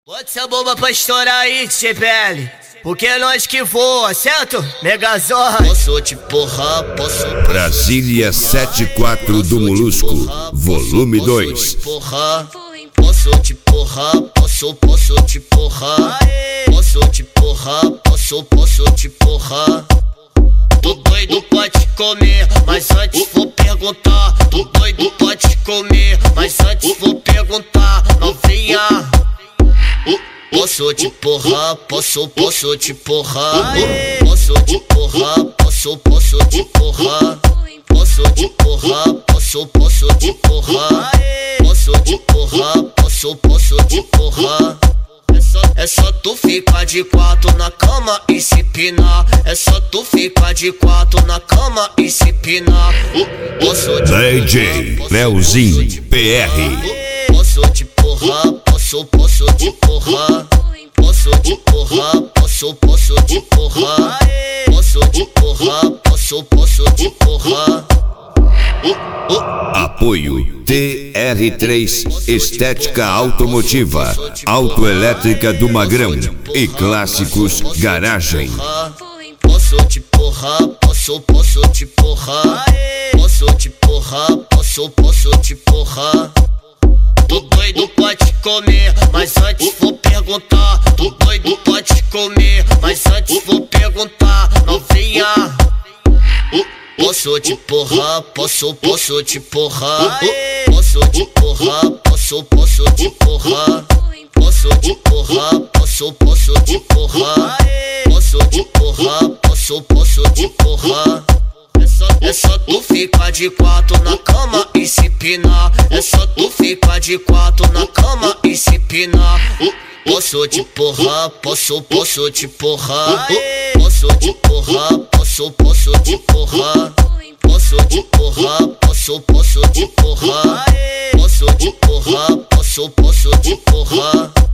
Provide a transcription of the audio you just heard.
Bota essa bomba pra estourar aí, TPL, porque é nós que voa, certo? Megazord. Posso te porrar, posso. Brasília 74 do Molusco, volume 2. Posso te porrar, posso te porrar. Posso te porrar, posso te porrar. Tô doido pra te comer, mas antes vou perguntar. Tô doido pra te comer, mas antes vou perguntar. Novinha, posso te porrar, posso te porrar. Posso te porrar, posso te porrar. Posso te porrar, posso te porrar. Posso te porrar, posso te porrar. É só tu ficar de quatro na cama e se pinar. É só tu ficar de quatro na cama e se pinar. DJ Leozinho PR. Posso te porrar, posso te porrar. Posso te porrar, posso te porrar. Posso te porrar, posso te porrar. Apoio TR3 Estética Automotiva, Autoelétrica do Magrão e Clássicos Garagem. Posso te porrar, posso te porrar. Posso te porrar, posso te porrar. Tô doido pra te comer, mas antes vou perguntar. Tô doido pra te comer, mas antes vou perguntar. Novinha, posso te porrar, posso te porrar. Posso te porrar, posso te porrar. Posso te porrar, posso te porrar. Posso te porrar, posso te porrar. É só tu ficar de quatro na cama e se pinar. É só tu ficar de quatro na cama e se pinar. Posso te porrar, posso te porrar. Posso te porrar, posso te porrar. Posso te porrar, posso te porrar. Posso te porrar, posso te porrar.